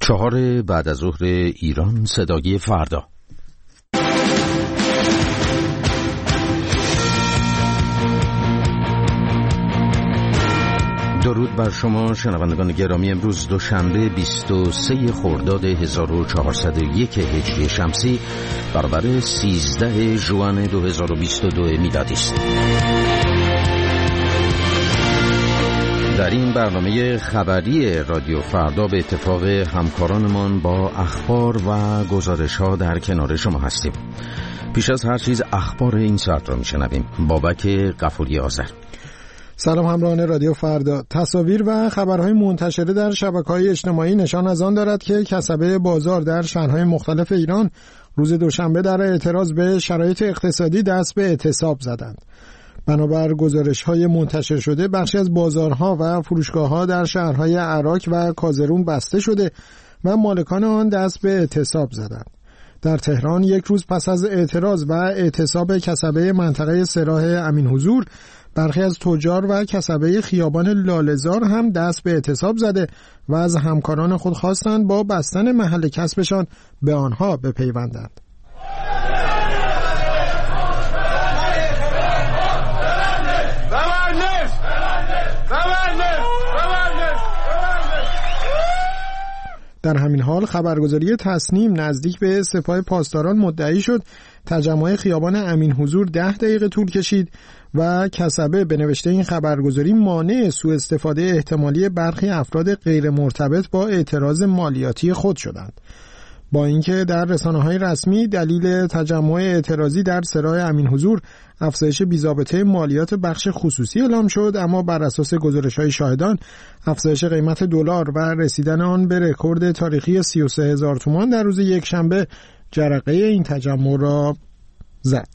4 بعد از ظهر ایران، صدای فردا. درود بر شما شنوندگان گرامی. امروز دوشنبه 23 خرداد 1401 هجری شمسی برابر 13 ژوئن 2022 میلادی است. در این برنامه خبری رادیو فردا به اتفاق همکارانمان با اخبار و گزارش‌ها در کنار شما هستیم. پیش از هر چیز اخبار این ساعت را میشنویم. بابک غفوری آذر. سلام همراهان رادیو فردا. تصاویر و خبرهای منتشره در شبکه‌های اجتماعی نشان از آن دارد که کسبه بازار در شهرهای مختلف ایران روز دوشنبه در اعتراض به شرایط اقتصادی دست به اعتصاب زدند. بنابر گزارش‌های منتشر شده، بخشی از بازارها و فروشگاه‌ها در شهرهای عراق و کازرون بسته شده و مالکان آن دست به اعتصاب زدند. در تهران یک روز پس از اعتراض و اعتصاب کسبه منطقه سراح امین حضور، برخی از تجار و کسبه خیابان لاله‌زار هم دست به اعتصاب زده و از همکاران خود خواستند با بستن محل کسبشان به آنها بپیوندند. در همین حال خبرگزاری تصنیم نزدیک به سپاه پاسداران مدعی شد تجمع خیابان امین حضور 10 دقیقه طول کشید و کسبه به نوشته این خبرگزاری مانع سوء استفاده احتمالی برخی افراد غیر مرتبط با اعتراض مالیاتی خود شدند. با اینکه در رسانه‌های رسمی دلیل تجمع اعتراضی در سراح امین حضور افزایش بی‌ضابطه مالیات بخش خصوصی اعلام شد، اما بر اساس گزارش‌های شاهدان افزایش قیمت دلار و رسیدن آن به رکورد تاریخی 33,000 تومان در روز یکشنبه جرقه این تجمع را زد.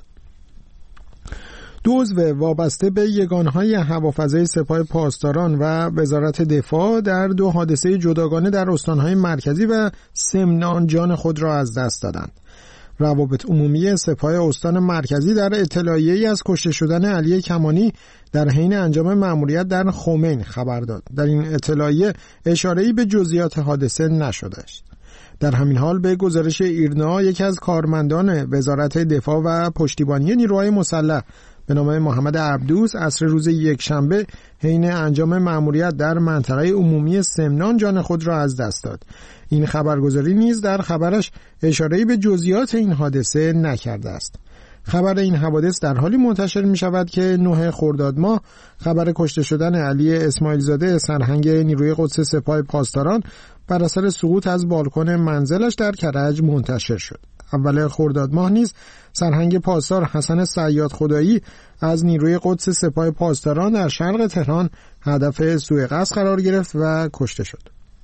دو عضو وابسته به یگانهای هوافضای سپاه پاسداران و وزارت دفاع در 2 حادثه جداگانه در استانهای مرکزی و سمنان جان خود را از دست دادند. روابط عمومی سپاه استان مرکزی در اطلاعیه‌ای از کشته شدن علی کمانی در حین انجام مأموریت در خمین خبر داد. در این اطلاعیه اشاره‌ای به جزئیات حادثه نشده است. در همین حال به گزارش ایرنا، یکی از کارمندان وزارت دفاع و پشتیبانی نیروهای مسلح به نام محمد عبدوس عصر روز یکشنبه حین انجام مأموریت در منطقه عمومی سمنان جان خود را از دست داد. این خبرگزاری نیز در خبرش اشاره‌ای به جزئیات این حادثه نکرده است. خبر این حوادث در حالی منتشر می شود که 9 خرداد ماه خبر کشته شدن علی اسماعیل زاده سرهنگ نیروی قدس سپاه پاسداران بر اثر سقوط از بالکن منزلش در کرج منتشر شد. اول خرداد ماه نیز سرهنگ پاسدار حسن صیاد خدایی از نیروی قدس سپاه پاسداران در شرق تهران هدف سوء قصد قرار گرفت و کشته شد.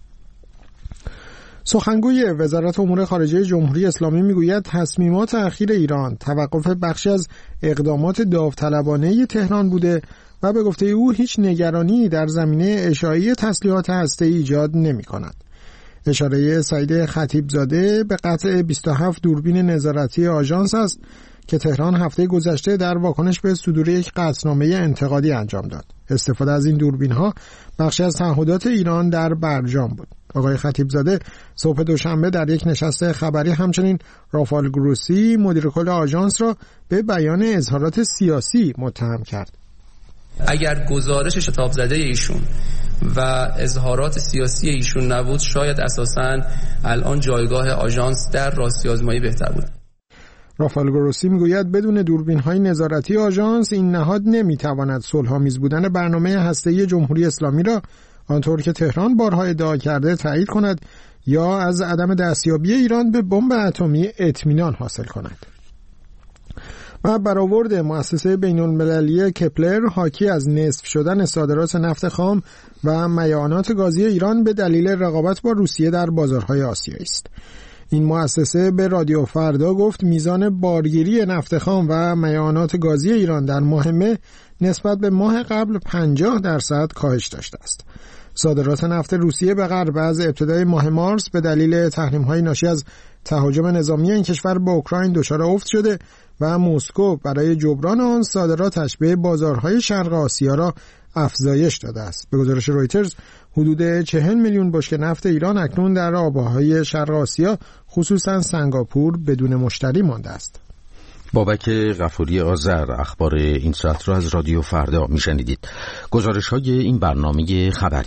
سخنگوی وزارت امور خارجه جمهوری اسلامی میگوید تصمیمات اخیر ایران توقف بخشی از اقدامات داوطلبانه تهران بوده و به گفته او هیچ نگرانی در زمینه اشاعه تسلیحات هسته‌ای ایجاد نمی‌کند. اشاره سعید خطیبزاده به قطع 27 دوربین نظارتی آژانس است که تهران هفته گذشته در واکنش به صدور یک قطعنامه انتقادی انجام داد. استفاده از این دوربین‌ها بخشی از تعهدات ایران در برجام بود. آقای خطیبزاده صبح دوشنبه در یک نشست خبری همچنین رافائل گروسی مدیر کل آژانس را به بیان اظهارات سیاسی متهم کرد. اگر گزارش شتاب زده ایشون و اظهارات سیاسی ایشون نبود، شاید اساساً الان جایگاه آژانس در راستی آزمایی بهتر بود. رافائل گروسی میگوید بدون دوربین‌های نظارتی آژانس این نهاد نمیتواند صلح‌آمیز بودن برنامه هسته‌ای جمهوری اسلامی را آنطور که تهران بارها ادعا کرده تایید کند یا از عدم دستیابی ایران به بمب اتمی اطمینان حاصل کند. و برآورد مؤسسه بین‌المللی کپلر حاکی از نصف شدن صادرات نفت خام و میعانات گازی ایران به دلیل رقابت با روسیه در بازارهای آسیایی است. این مؤسسه به رادیو فردا گفت میزان بارگیری نفت خام و میعانات گازی ایران در ماه مه نسبت به ماه قبل 50% کاهش داشته است. صادرات نفت روسیه به غرب از ابتدای ماه مارس به دلیل تحریم‌های ناشی از تهاجم نظامی این کشور به اوکراین دچار افت شده و مسکو برای جبران آن صادراتش به بازارهای شرق آسیا را افزایش داده است. به گزارش رویترز، حدود 40 میلیون بشکه نفت ایران اکنون در آبهای شرق آسیا خصوصا سنگاپور بدون مشتری مانده است. بابک غفوری آذر اخبار این ساعت را از رادیو فردا میشنیدید. گزارش های این برنامه خبری.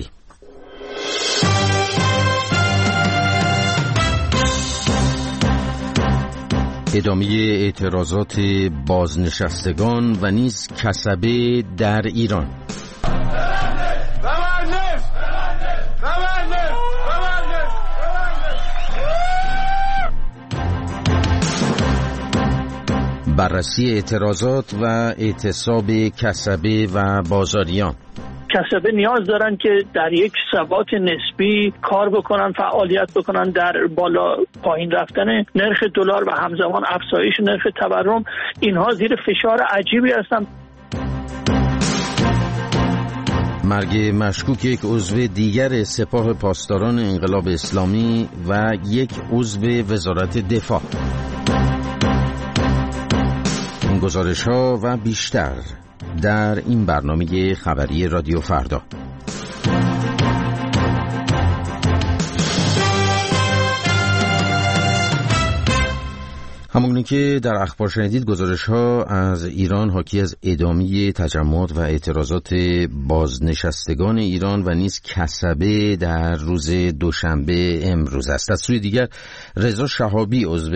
ادامه اعتراضات بازنشستگان و نیز کسبه در ایران. بررسی اعتراضات و اعتصاب کسبه و بازاریان. کسبه نیاز دارن که در یک ثبات نسبی کار بکنن، فعالیت بکنن در بالا پایین رفتن نرخ دلار و همزمان افزایش نرخ تورم. اینها زیر فشار عجیبی هستن. مرگ مشکوک یک عضو دیگر سپاه پاسداران انقلاب اسلامی و یک عضو وزارت دفاع. این گزارش‌ها و بیشتر در این برنامه خبری رادیو فردا. همونی که در اخبار شنیدید، گزارش‌ها از ایران حاکی از ادامه تجمعات و اعتراضات بازنشستگان ایران و نیز کسبه در روز دوشنبه امروز است. از سوی دیگر رضا شهابی عضو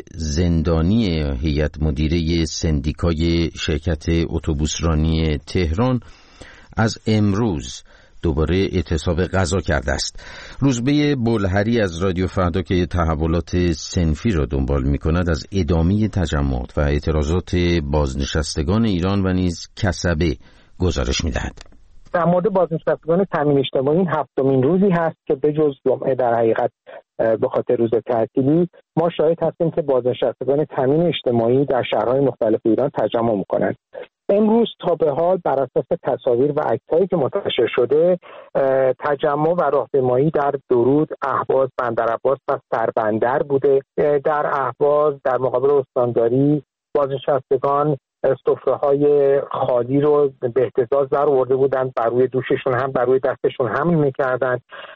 زندانی هیئت مدیره سندیکای شرکت اتوبوسرانی تهران از امروز دوباره اعتصاب غذا کرده است. روزبه بلهری از رادیو فردا که تحولات صنفی را دنبال می‌کند از ادامه تجمعات و اعتراضات بازنشستگان ایران و نیز کسبه گزارش می‌دهد. در مورد بازنشستگان تامین اجتماعی این هفتمین روزی هست که به جز جمعه در حقیقت به خاطر روز تعطیلی ما شاهد هستیم که بازنشستگان تامین اجتماعی در شهرهای مختلف ایران تجمع می‌کنند. امروز تا به حال بر اساس تصاویر و عکس‌هایی که منتشر شده تجمع و راهپیمایی در درود، اهواز، بندرعباس و سربندر بوده. در اهواز در مقابل استانداری بازنشستگان سفره‌های خالی رو به اهتزاز در آورده بودند، بر روی دوششون هم بر روی دستشون حمل می‌کردند.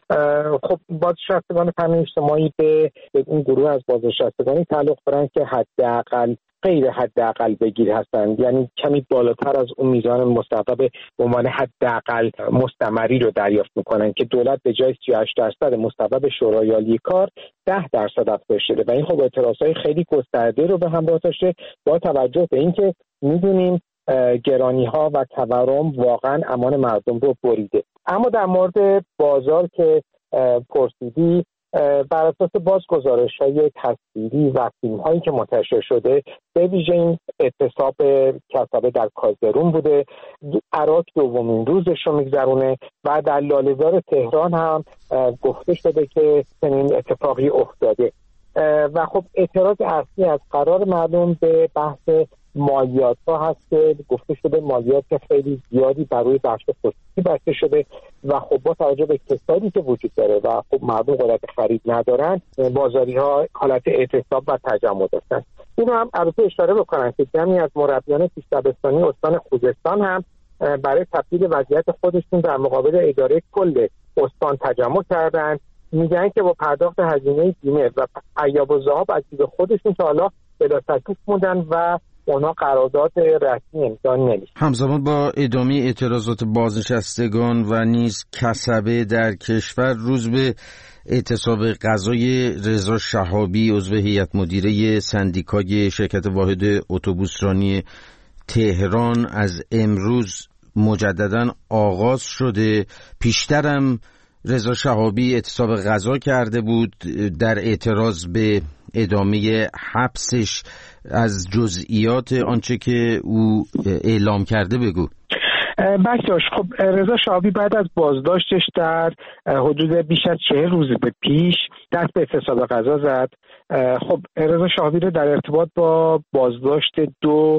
خب بازنشستگان تامین اجتماعی به این گروه از بازنشستگانی تعلق دارند که حداقل غیر حداقل بگیر هستند، یعنی کمی بالاتر از اون میزان مستحق به عنوان حداقل مستمری رو دریافت میکنن که دولت به جای 38% مستحق شورای عالی کار 10% افزایش شده و این خب اعتراضهای خیلی گسترده رو به همراه داشته با توجه به اینکه میدونیم گرانی‌ها و تورم واقعا امان مردم رو بریده. اما در مورد بازار که پرسیدی، بر اساس گزارش‌های تصویری و فیلم‌هایی که منتشر شده به ویژه این اعتصاب کسبه در کازرون بوده، عراق دومین روزش رو میگذرونه و در لاله‌زار تهران هم گفته شده که چنین اتفاقی افتاده و خب اعتراض اصلی از قرار مردم به بحث مالیات ها هست که گفته شده مالیات خیلی زیادی برای بخش خصوصی بسته شده و خب با توجه به اقتصادی که وجود داره و خب مردم قدرت خرید ندارن، بازاری ها حالت اعتصاب و تجمع داشتن. اینو هم البته اشاره بکنن که جمعی از مربیان پیش دبستانی استان خوزستان هم برای تبدیل وضعیت خودشون در مقابل اداره کل استان تجمع کردن. میگن که با پرداخت هزینه بیمه و عیاب و ذهاب از جیب خودشون تا حالا بلا تکلیف موندن و اونا قرارداد رسمی امضا نمیشه. همزمان با ادامه اعتراضات بازنشستگان و نیز کسبه در کشور، روز به اعتصاب غذای رضا شهابی عضو هیئت مدیره سندیکای شرکت واحد اتوبوسرانی تهران از امروز مجددا آغاز شده. پیشترم رضا شهابی اعتصاب غذا کرده بود در اعتراض به ادامه حبسش. از جزئیات آنچه که او اعلام کرده بگو. بکتاش، خب رضا شهابی بعد از بازداشتش در حدود بیش از 40 روز به پیش دست به اعتصاب غذا زد. خب رضا شهابی رو در ارتباط با بازداشت دو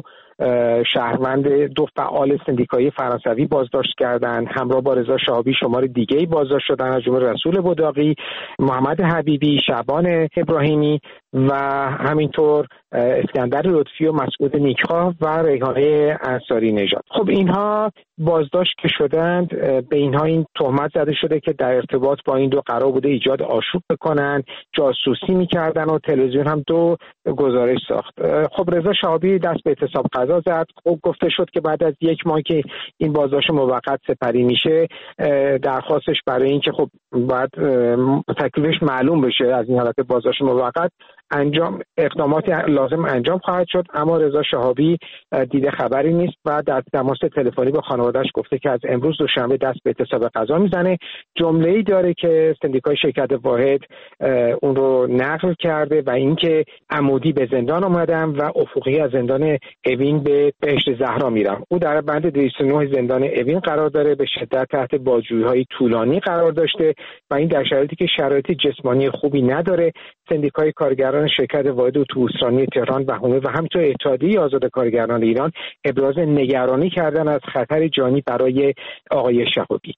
فعال سندیکایی فرانسوی بازداشت کردن. همراه با رضا شهابی شمار دیگه‌ای بازداشت شدن، از جمله رسول بداقی، محمد حبیبی، شعبان ابراهیمی و همینطور اسکندر لطفی و مسعود نیکخواه و ریحانه انصاری نژاد. خب اینها بازداشت که شدند، به اینها این تهمت زده شده که در ارتباط با این دو قرار بوده ایجاد آشوب بکنن، جاسوسی میکردن و تلویزیون هم دو گزارش ساخت. خب رضا شهابی دست به اعتصاب قضا زد. خب گفته شد که بعد از 1 ماه که این بازداشت موقت سپری میشه، درخواستش برای اینکه خب بعد تکلیفش معلوم بشه از این حالت بازداشت موقت اقدامات لازم انجام خواهد شد. اما رضا شهابی دیده خبری نیست و در تماس تلفنی با خانواده‌اش گفته که از امروز دوشنبه دست به اعتصاب قضا میزنه. جمله‌ای داره که سندیکای شرکت واحد اون رو نقل کرده و اینکه عمودی به زندان اومدن و افقی از زندان اوین به بهشت زهرا میرم. او در بند 209 زندان اوین قرار داره، به شدت تحت بازجویی‌های طولانی قرار داشته و این در شرایطی که شرایط جسمانی خوبی نداره. سندیکای کارگران شرکت واحد اتوبوسرانی تهران و حومه و همینطور اتحادیه آزاد کارگران ایران ابراز نگرانی کردن از خطر جانی برای آقای شهابی.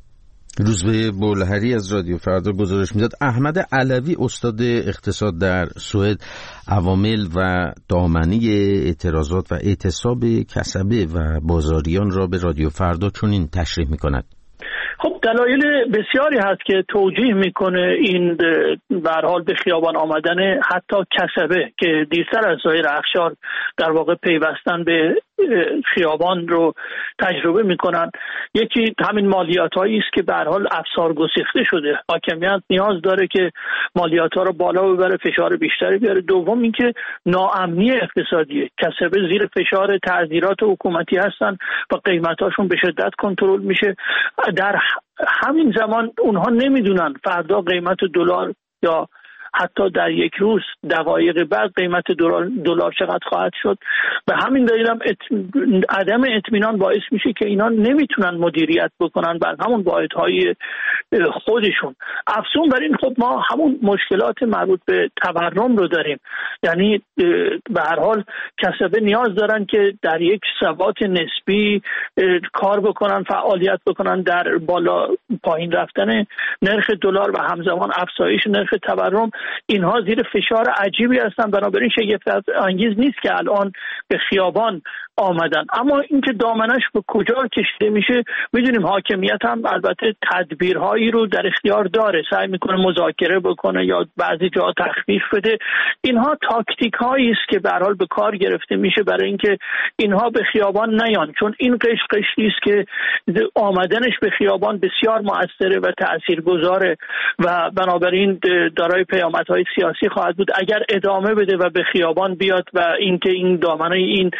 روزبه بولهری از رادیو فردا گزارش میداد احمد علوی استاد اقتصاد در سوئد عوامل و دامنه اعتراضات و اعتصاب کسبه و بازاریان را به رادیو فردا چنین تشریح میکند. خب دلایل بسیاری هست که توجیه میکنه این به هر حال به خیابان آمدن حتی کسبه که دیرتر از سایر اقشار در واقع پیوستن به خیابان رو تجربه میکنن. یکی همین مالیات هایی است که به هر حال افسار گسیخته شده. حاکمیت نیاز داره که مالیات ها رو بالا ببره، فشار بیشتری بیاره. دوم اینکه ناامنی اقتصادیه. کسبه زیر فشار تعزیرات حکومتی هستن و قیمتاشون به شدت کنترل میشه. در همین زمان اونها نمیدونن فردا قیمت دلار یا حتی در یک روز دقایق بعد قیمت دلار چقدر خواهد شد. به همین دلیل هم عدم اطمینان باعث میشه که اینا نمیتونن مدیریت بکنن بر همون واحدهای خودشون. افزون بر این خب ما همون مشکلات مربوط به تورم رو داریم. یعنی به هر حال کسبه نیاز دارن که در یک ثبات نسبی کار بکنن، فعالیت بکنن در بالا پایین رفتن نرخ دلار و همزمان افزایش نرخ تورم. اینها زیر فشار عجیبی هستن، بنابراین شگفت انگیز نیست که الان به خیابان آمدن. اما اینکه دامنش به کجا کشیده میشه میدونیم. حاکمیت هم البته تدبیرهایی رو در اختیار داره، سعی میکنه مذاکره بکنه یا بعضی جا تخفیف بده. اینها تاکتیک هایی است که به هر حال به کار گرفته میشه برای اینکه اینها به خیابان نیان، چون این قشقشی است که آمدنش به خیابان بسیار مؤثره و تاثیرگذاره و بنابراین دارای پیامدهای سیاسی خواهد بود اگر ادامه بده و به خیابان بیاد و اینکه این دامنه این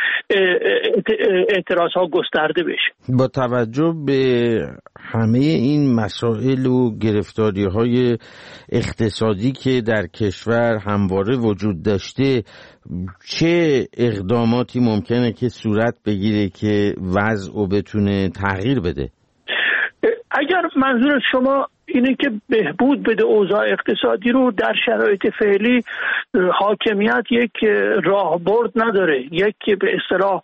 اعتراض ها گسترده بشه. با توجه به همه این مسائل و گرفتاری های اقتصادی که در کشور همواره وجود داشته، چه اقداماتی ممکنه که صورت بگیره که وضع رو بتونه تغییر بده؟ اگر منظور شما اینه که بهبود بده اوضاع اقتصادی رو، در شرایط فعلی حاکمیت یک راهبرد نداره، یک به اصطلاح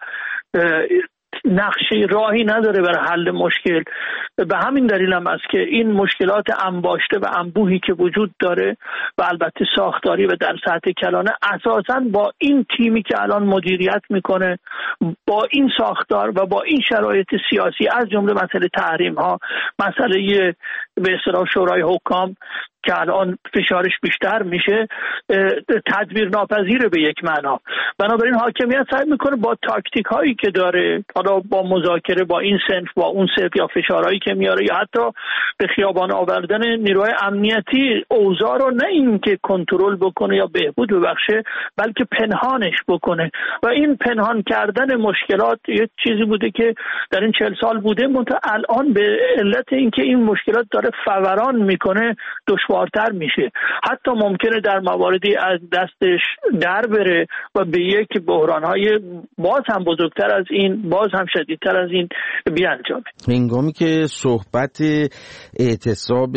نقشه راهی نداره برای حل مشکل. به همین دلیل هم است که این مشکلات انباشته و انبوهی که وجود داره و البته ساختاری و در سطح کلانه اساساً با این تیمی که الان مدیریت میکنه، با این ساختار و با این شرایط سیاسی از جمله مسئله تحریم ها، مسئله به اصطلاح شورای حکام که الان فشارش بیشتر میشه، تدبیر ناپذیره به یک معنا. بنابراین حاکمیت سعی میکنه با تاکتیک هایی که داره، حالا با مذاکره با این صنف با اون صنف یا فشارهایی که میاره یا حتی به خیابان آوردن نیروهای امنیتی، اوضاع رو نه اینکه کنترل بکنه یا بهبود ببخشه بلکه پنهانش بکنه. و این پنهان کردن مشکلات یه چیزی بوده که در این 40 سال بوده، منتها الان به علت اینکه این مشکلات داره فوران میکنه دشوارتر میشه. حتی ممکنه در مواردی از دستش در بره و به یک بحرانهای باز هم بزرگتر از این، باز هم شدیدتر از این بیانجامه. هنگامی که صحبت اعتصاب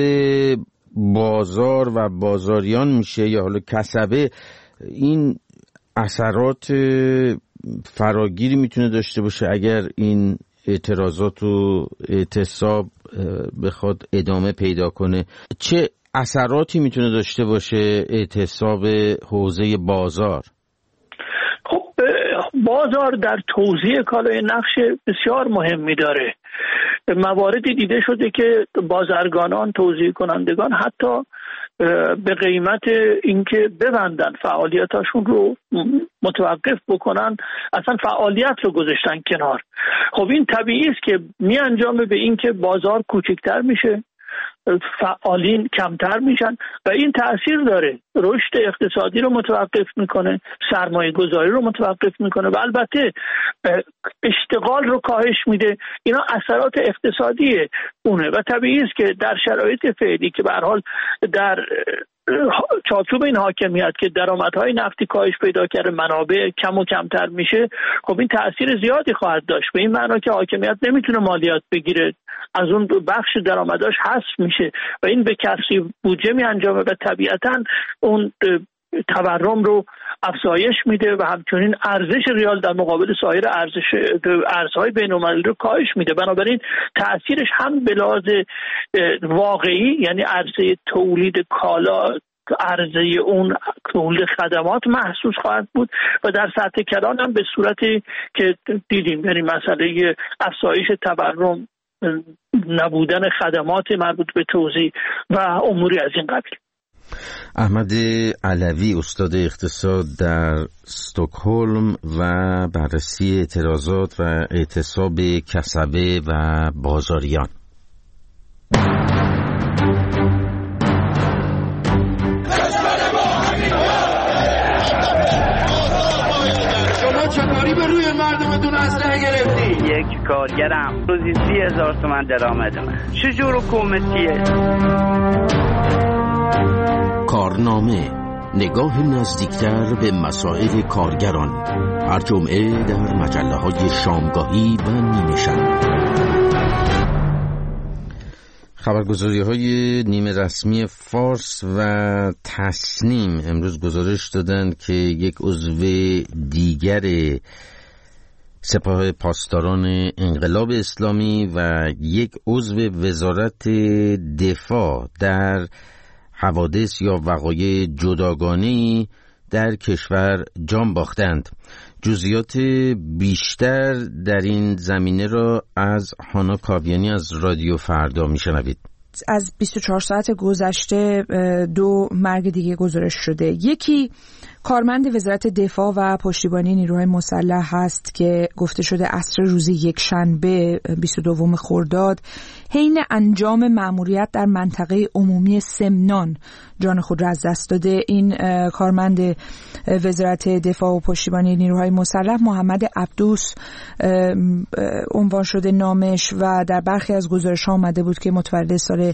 بازار و بازاریان میشه یا حالا کسبه، این اثرات فراگیری میتونه داشته باشه اگر این اعتراضات و اعتصاب بخواد ادامه پیدا کنه. چه اثراتی میتونه داشته باشه اعتصاب حوزه بازار؟ خب بازار در توزیع کالای نقش بسیار مهمی داره. مواردی دیده شده که بازرگانان، توزیع کنندگان حتی به قیمت اینکه ببندن فعالیتاشون رو، متوقف بکنن، اصلا فعالیت رو گذاشتن کنار. خب این طبیعی است که می انجامه به اینکه بازار کوچکتر میشه، فعالین کمتر میشن و این تأثیر داره. رشد اقتصادی رو متوقف میکنه، سرمایه گذاری رو متوقف میکنه و البته اشتغال رو کاهش میده. اینا اثرات اقتصادی اونه و طبیعی است که در شرایط فعلی که به هر حال در چارچوب این حاکمیت که درآمدهای نفتی کاهش پیدا کرده، منابع کم و کمتر میشه، خب این تأثیر زیادی خواهد داشت. به این معنا که حاکمیت نمیتونه مالیات بگیره، از اون بخش درآمداش حذف میشه و این به کسری بودجه می انجامه و طبیعتاً اون تورم رو افزایش میده و همچنین ارزش ریال در مقابل سایر ارزهای بین‌المللی رو کاهش میده. بنابراین تأثیرش هم به لحاظ واقعی، یعنی عرضه تولید کالا، عرضه اون تولید خدمات محسوس خواهد بود و در سطح کلان هم به صورتی که دیدیم، یعنی مسئله افزایش تورم، نبودن خدمات مربوط به توزیع و اموری از این قبیل. احمد علوی، استاد اقتصاد در استکهلم و بررسی اعتراضات و اعتصاب کسبه و بازاریان. شما چطوری به روی مردمتون اسلحه گرفتی؟ یک کارگرم روزی 30,000 تومان درآمد من. چجور حکومتیه؟ کارنامه، نگاه نزدیکتر به مسائل کارگران، هر جمعه در مجله‌های شامگاهی و نیمه شب. خبرگزاری‌های نیمه رسمی فارس و تصنیم امروز گزارش دادند که یک عضو دیگر سپاه پاسداران انقلاب اسلامی و یک عضو وزارت دفاع در حوادث یا وقایع جداگانه‌ای در کشور جان باختند. جزئیات بیشتر در این زمینه را از هانا کاویانی از رادیو فردا میشنوید. از 24 ساعت گذشته 2 مرگ دیگه گزارش شده. یکی کارمند وزارت دفاع و پشتیبانی نیروهای مسلح هست که گفته شده عصر روز یکشنبه 22 خرداد حین انجام مأموریت در منطقه عمومی سمنان جان خود را از دست داده. این کارمند وزارت دفاع و پشتیبانی نیروهای مسلح محمد عبدوس عنوان شده نامش و در برخی از گزارش‌ها آمده بود که متولد سال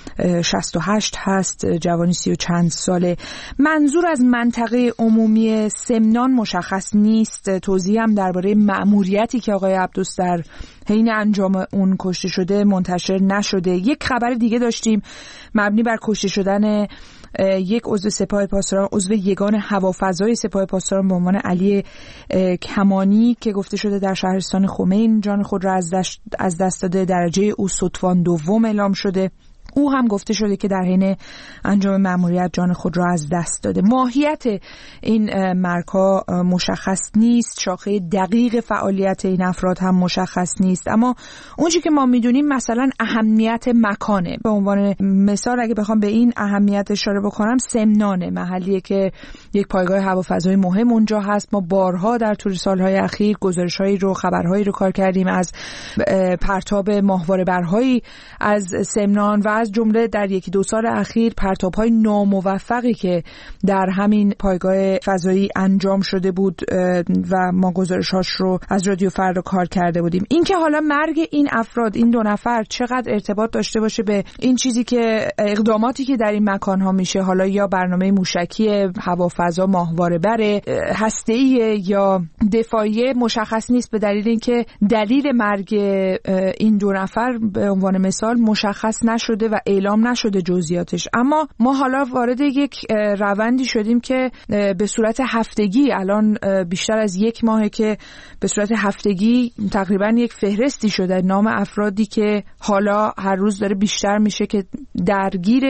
68 هست، جوانی 30 و چند ساله. منظور از منطقه عمومی سمنان مشخص نیست. توضیح هم درباره مأموریتی که آقای عبدوس در حین انجام اون کشته شده منتشر نشده. یک خبر دیگه داشتیم مبنی بر کشته شدن یک عضو سپاه پاسداران، عضو یگان هوافضای سپاه پاسداران به عنوان علی کمانی که گفته شده در شهرستان خمین جان خود را از دست داده. درجه او ستوان دوم اعلام شده. او هم گفته شده که در حین انجام مأموریت جان خود را از دست داده. ماهیت این مرگ‌ها مشخص نیست، شاخه دقیق فعالیت این افراد هم مشخص نیست، اما اونچه که ما میدونیم مثلا اهمیت مکانه. به عنوان مثال اگه بخوام به این اهمیت اشاره بکنم، سمنان محلیه که یک پایگاه هوافضای مهم اونجا هست. ما بارها در طول سالهای اخیر گزارش‌هایی رو، خبرهایی رو کار کردیم از پرتاب ماهواره‌برهایی از سمنان و از جمله در 1-2 سال اخیر پرتاب‌های ناموفقی که در همین پایگاه فضایی انجام شده بود و ما گزارش‌هاش رو از رادیو فردا کار کرده بودیم. این که حالا مرگ این افراد، این 2 نفر چقدر ارتباط داشته باشه به این چیزی که اقداماتی که در این مکان‌ها میشه، حالا یا برنامه موشکی هوافضا ماهواره‌بر هسته‌ای یا دفاعی، مشخص نیست، به دلیل اینکه دلیل مرگ این 2 نفر به عنوان مثال مشخص نشده و اعلام نشده جزئیاتش. اما ما حالا وارد یک روندی شدیم که به صورت هفتگی، الان بیشتر از 1 ماهه که به صورت هفتگی تقریبا یک فهرستی شده نام افرادی که حالا هر روز داره بیشتر میشه که درگیر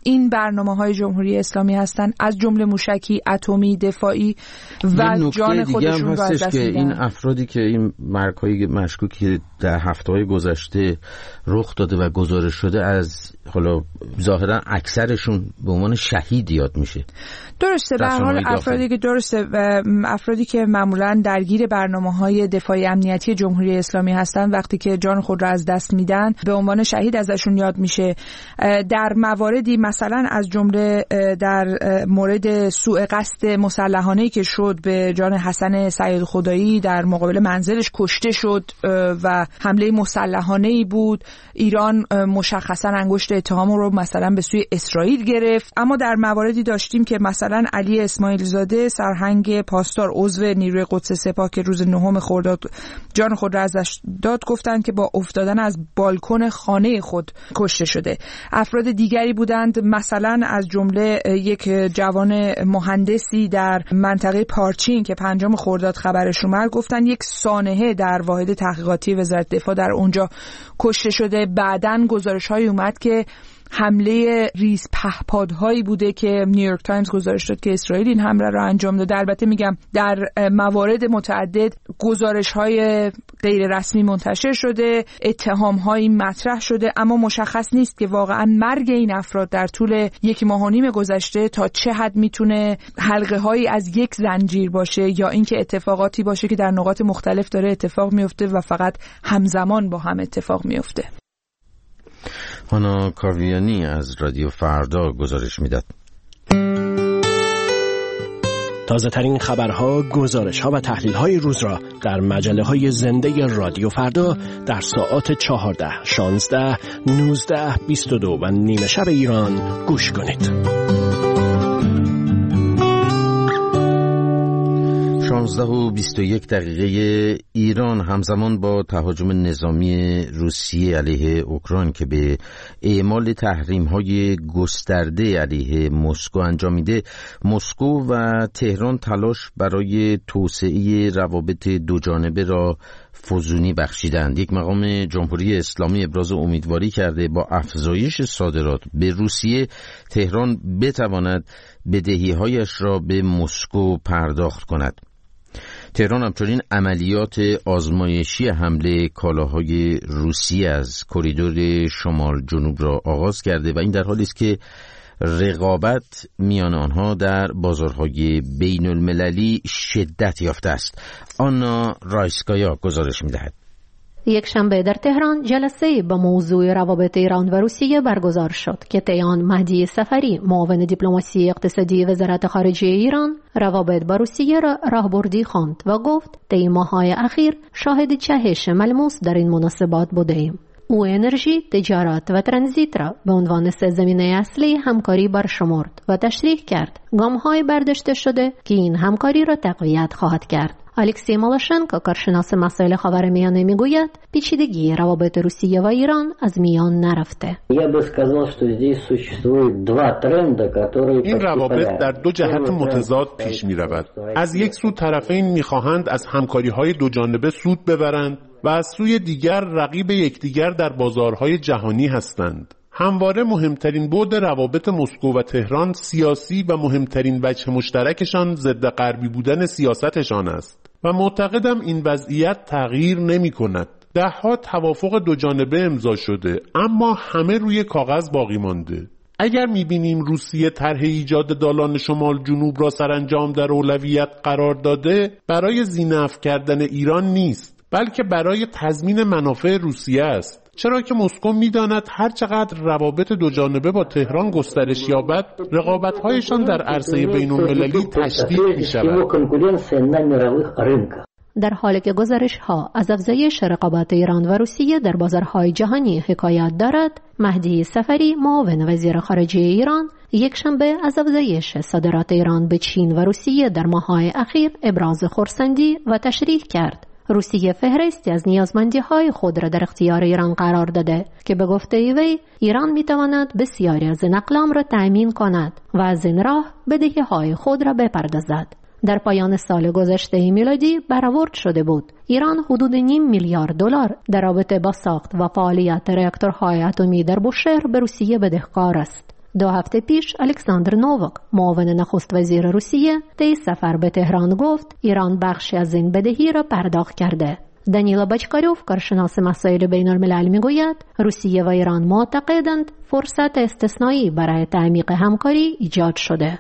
این برنامه‌های جمهوری اسلامی هستن، از جمله موشکی، اتمی، دفاعی و جان خودشون رو از دست میدن. این افرادی که این مرگ‌های مشکوکی در هفته‌های گذشته رخ داده و گزارش شده، از حالا ظاهرا اکثرشون به عنوان شهید یاد میشه. درسته، به هر حال افرادی که معمولا درگیر برنامه‌های دفاعی امنیتی جمهوری اسلامی هستن، وقتی که جان خود را از دست میدن به عنوان شهید ازشون یاد میشه. در مواردی مثلا از جمله در مورد سوء قصد مسلحانه‌ای که شد به جان حسن سید خدایی، در مقابل منزلش کشته شد و حمله مسلحانه‌ای بود. ایران مشخصا انگشت اتهام رو مثلا به سوی اسرائیل گرفت. اما در مواردی داشتیم که مثلا علی اسماعیل زاده سرهنگ پاسدار عضو نیروی قدس سپاه که روز 9 خرداد جان خود را ازش داد، گفتند که با افتادن از بالکن خانه خود کشته شده. افراد دیگری بودند، مثلا از جمله یک جوان مهندسی در منطقه پارچین که 5 خرداد خبرش اومد، گفتن یک سانحه در واحد تحقیقاتی وزارت دفاع در اونجا کشته شده. بعداً گزارش‌هایی اومد که حمله ریز پهپادهایی بوده که نیویورک تایمز گزارش داد که اسرائیل این حمله را انجام داده. البته میگم در موارد متعدد گزارش‌های غیر رسمی منتشر شده، اتهام‌هایی مطرح شده، اما مشخص نیست که واقعاً مرگ این افراد در طول 1.5 ماه گذشته تا چه حد میتونه حلقه‌هایی از یک زنجیر باشه یا اینکه اتفاقاتی باشه که در نقاط مختلف داره اتفاق میفته و فقط همزمان با هم اتفاق میفته. هانا کاویانی از رادیو فردا گزارش میداد. تازه ترین خبرها، گزارش‌ها و تحلیل‌های روز را در مجله‌های زنده رادیو فردا در ساعات 14، 16، 19، 22 و نیمه شب ایران گوش کنید. 16:21 ایران همزمان با تهاجم نظامی روسیه علیه اوکراین که به اعمال تحریم‌های گسترده علیه مسکو انجام میده، مسکو و تهران تلاش برای توسعه روابط دوجانبه را فزونی بخشیدند. یک مقام جمهوری اسلامی ابراز امیدواری کرده با افزایش صادرات به روسیه، تهران بتواند بدهی‌هایش را به مسکو پرداخت کند. تهران همچنین عملیات آزمایشی حمله کالاهای روسیه از کریدور شمال جنوب را آغاز کرده و این در حالی است که رقابت میان آنها در بازارهای بین المللی شدت یافته است. آنا رایسکایا گزارش می‌دهد. یک شنبه در تهران جلسه با موضوع روابط ایران و روسیه برگزار شد که طی آن مهدی صفری، معاون دیپلماسی اقتصادی وزارت خارجه ایران، روابط با روسیه را راهبردی خواند و گفت طی ماه‌های اخیر شاهد جهش ملموس در این مناسبات بودیم. او انرژی، تجارت و ترانزیت را به عنوان 3 زمینه اصلی همکاری برشمرد و تشریح کرد گام‌های برداشته شده که این همکاری را تقویت خواهد کرد. الکسی مالاشنکو، کارشناس مسائل خاورمیانه، میگوید پیچیدگی روابط روسیه و ایران از میان نرفته. این روابط در 2 جهت متضاد پیش می رود. از یک سو طرفین میخواهند از همکاری‌های دوجانبه سود ببرند و از سوی دیگر رقیب یکدیگر در بازارهای جهانی هستند. همواره مهمترین بعد روابط مسکو و تهران سیاسی و مهمترین وجه مشترکشان ضد غربی بودن سیاستشان است و معتقدم این وضعیت تغییر نمی کند. 10 توافق دوجانبه امضا شده اما همه روی کاغذ باقی مانده. اگر می‌بینیم روسیه طرح ایجاد دالان شمال جنوب را سرانجام در اولویت قرار داده، برای زینف کردن ایران نیست بلکه برای تضمین منافع روسیه است. چرا که مسکو می‌داند هر چقدر روابط دوجانبه با تهران گسترش یابد، رقابت‌هایشان در عرصه بین‌المللی تشدید می‌شود. در حالی که گزارش‌ها از افزایش رقابت ایران و روسیه در بازارهای جهانی حکایت دارد، مهدی صفری، معاون وزیر خارجه ایران، یک شنبه از افزایش صادرات ایران به چین و روسیه در ماه‌های اخیر ابراز خرسندی و تشریح کرد. روسیه فهرستی از نیازمندی‌های خود را در اختیار ایران قرار داده که به گفته وی ایران می‌تواند بسیاری از این اقلام را تأمین کند و از این راه بدهی‌های خود را بپردازد. در پایان سال گذشته میلادی برآورد شده بود ایران حدود $0.5 میلیارد در رابطه با ساخت و فعالیت راکتورهای اتمی در بوشهر به روسیه بدهکار است. 2 هفته پیش الکساندر نوواک معاون نخست وزیر روسیه طی سفر به تهران گفت ایران بخشی از این بدهی را پرداخت کرده. دانیلا باچکاروف کارشناس مسائل بین الملل میگوید روسیه و ایران معتقدند فرصت استثنایی برای تعمیق همکاری ایجاد شده.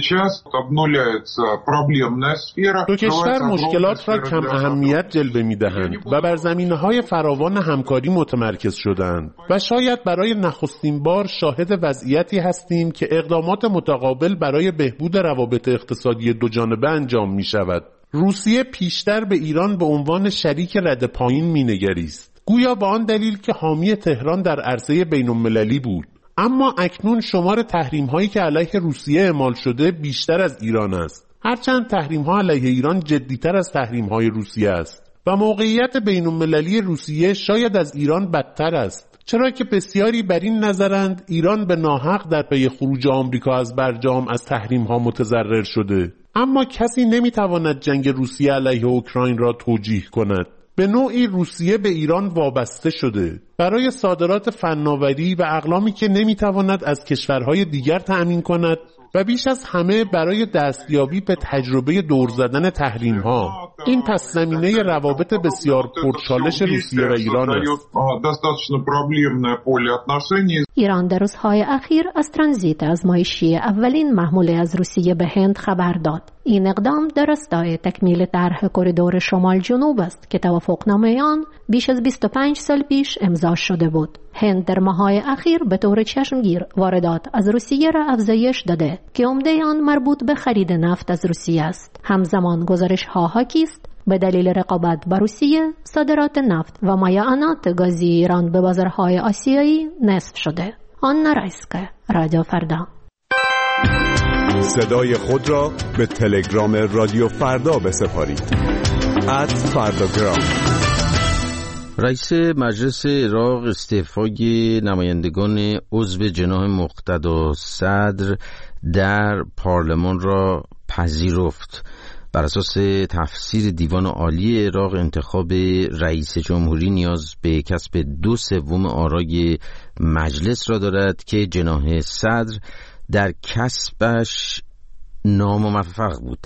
دو کشور مشکلات را کم اهمیت جلوه می‌دهند و بر زمینه‌های فراوان همکاری متمرکز شدند و شاید برای نخستین بار شاهد وضعیتی هستیم که اقدامات متقابل برای بهبود روابط اقتصادی دوجانبه انجام می‌شود. روسیه پیشتر به ایران به عنوان شریک رده پایین مینگریست، گویا به آن دلیل که حامی تهران در عرصه بین‌المللی بود. اما اکنون شمار تحریم‌هایی که علیه روسیه اعمال شده بیشتر از ایران است، هرچند تحریم‌ها علیه ایران جدی‌تر از تحریم‌های روسیه است و موقعیت بین‌المللی روسیه شاید از ایران بدتر است، چرا که بسیاری بر این نظرند ایران به ناحق در پی خروج آمریکا از برجام از تحریم‌ها متضرر شده. اما کسی نمیتواند جنگ روسیه علیه اوکراین را توجیه کند. به نوعی روسیه به ایران وابسته شده برای صادرات فناوری و اقلامی که نمیتواند از کشورهای دیگر تأمین کند و بیش از همه برای دستیابی به تجربه دور زدن تحریم‌ها. این پس زمینه روابط بسیار پرچالش روسیه و ایران است. ایران در روزهای اخیر از ترانزیت آزمایشی اولین محموله از روسیه به هند خبر داد. این اقدام در راستای تکمیل طرح کریدور شمال جنوب است که توافقنامه آن بیش از 25 سال پیش امضا شده بود. هند در ماه‌های اخیر به طور چشمگیر واردات از روسیه را افزایش داده که عمده آن مربوط به خرید نفت از روسیه است. همزمان گزارش‌ها حاکی است به دلیل رقابت با روسیه صادرات نفت و مایعات گازی ایران به بازارهای آسیایی نصف شده. آنا رایسکا، رادیو فردا. صدای خود را به تلگرام رادیو فردا بسپارید. @فرداگرام. رئیس مجلس عراق استعفای نمایندگان عضو جناح مقتدا صدر در پارلمان را پذیرفت. بر اساس تفسیر دیوان عالی عراق انتخاب رئیس جمهوری نیاز به کسب 2/3 آرای مجلس را دارد که جناح صدر در کسبش ناموفق بود.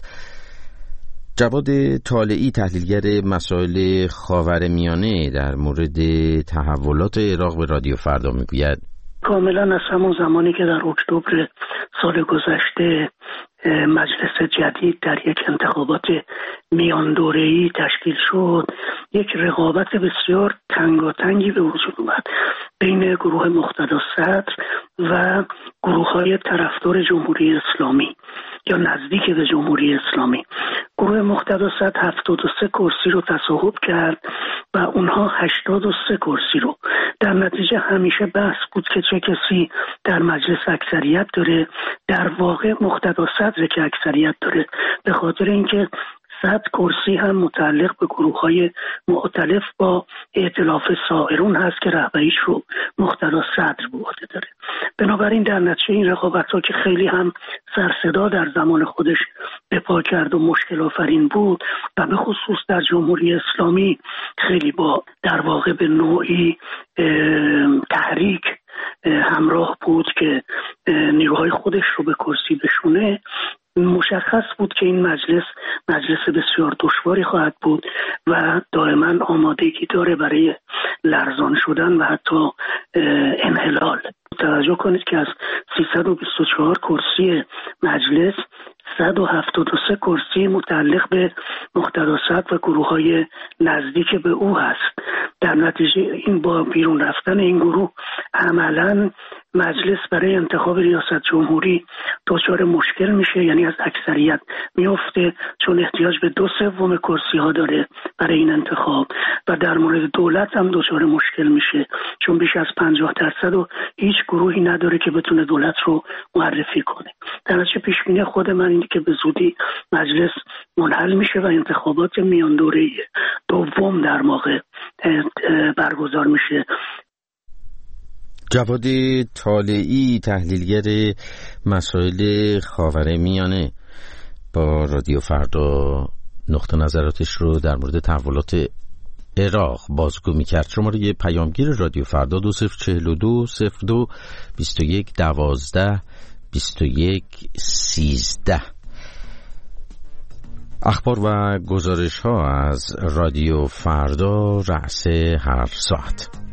جواد طالعی تحلیلگر مسائل خاورمیانه در مورد تحولات عراق به رادیو فردا میگوید کاملا از همون زمانی که در اکتبر سال گذشته مجلس جدید در یک انتخابات میان دوره‌ای تشکیل شد، یک رقابت بسیار تنگاتنگی به وجود اومد بین گروه مقتدا صدر و گروه‌های طرفدار جمهوری اسلامی یا نزدیک به جمهوری اسلامی. گروه مقتدا صدر 73 کرسی رو تصاحب کرد و اونها 83 کرسی رو. در نتیجه همیشه بحث بود که چه کسی در مجلس اکثریت داره. در واقع مقتدا صدر که اکثریت داره، به خاطر اینکه 100 کرسی هم متعلق به گروه‌های مختلف با ائتلاف سائرون هست که رهبریش رو مقتدا صدر به عهده داره. بنابراین در نتیجه این رقابت‌ها که خیلی هم سرصدا در زمان خودش به پا کرد و مشکل آفرین بود و به خصوص در جمهوری اسلامی خیلی با در واقع به نوعی تحریک همراه بود که نیروهای خودش رو به کرسی بشونه، مشخص بود که این مجلس بسیار دشواری خواهد بود و دائما آمادگی داره برای لرزان شدن و حتی انحلال. توجه کنید که از 324 کرسی مجلس 173 کرسی متعلق به مقتدا صدر و گروه‌های نزدیک به او هست. در نتیجه این با بیرون رفتن این گروه عملاً مجلس برای انتخاب ریاست جمهوری دچار مشکل میشه، یعنی از اکثریت میفته، چون احتیاج به 2/3 کرسی ها داره برای این انتخاب و در مورد دولت هم دچار مشکل میشه چون بیش از 50% و هیچ گروهی نداره که بتونه دولت رو معرفی کنه. در نتیجه پیش بینی خود من اینه که به زودی مجلس منحل میشه و انتخابات میان دوره‌ای دوم در واقع برگزار میشه. جواد طالعی تحلیلگر مسائل خاورمیانه با رادیو فردا نقطه نظراتش رو در مورد تحولات عراق بازگو میکرد. شماره پیامگیر رادیو فردا 2042 02 21 12 21 13. اخبار و گزارش ها از رادیو فردا رأس هر ساعت.